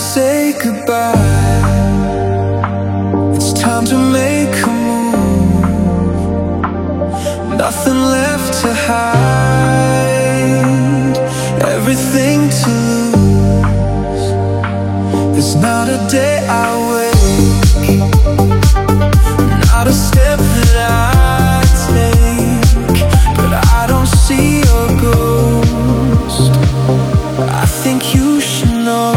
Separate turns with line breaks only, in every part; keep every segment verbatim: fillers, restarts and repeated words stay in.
say goodbye. It's time to make a move. Nothing left to hide, everything to lose. There's not a day I wake, not a step that I take, but I don't see your ghost. I think you should know.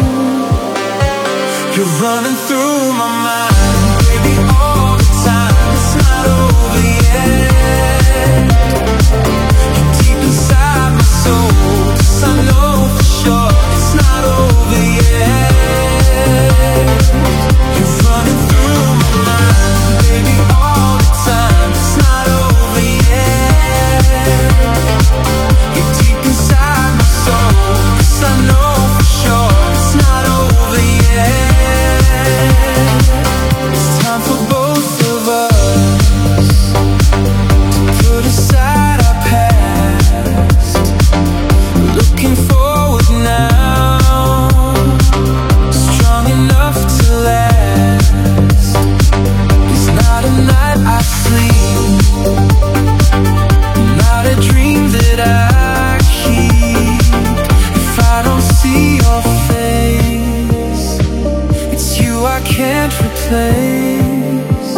You're running through my mind, baby, all the time. It's not over yet. You're deep inside my soul, 'cause I know for sure it's not over yet. You're running through my mind, baby, all the time. It's not over yet. You're deep inside my soul, 'cause I know for sure it's not over yet. It's time for both of us to put aside our past, looking forward now, strong enough to last. It's not a night I sleep, not a dream that I keep, if I don't see your face. It's you I can't replace.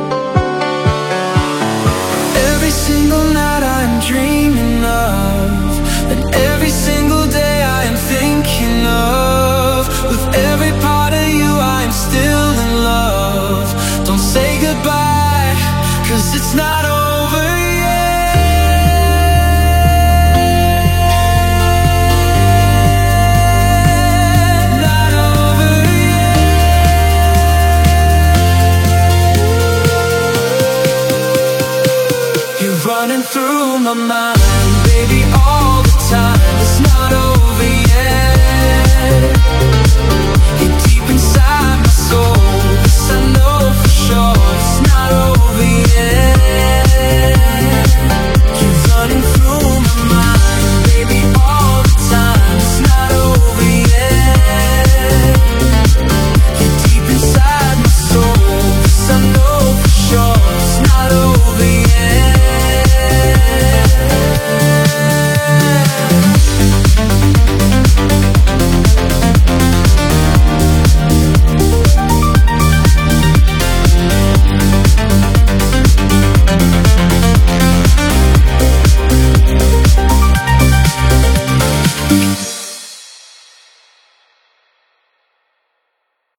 Every single night I'm dreaming of, and every single day I am thinking of. With every part of you I am still in love. Don't say goodbye, 'cause it's not over yet. Not over yet. You're running through my mind, baby, all the time. It's not over yet. You're deep inside my soul, 'cause I know for sure it's not over yet. You're running through my mind, baby, all the time. It's not over yet. You're deep inside my soul, 'cause I know for sure it's not over yet.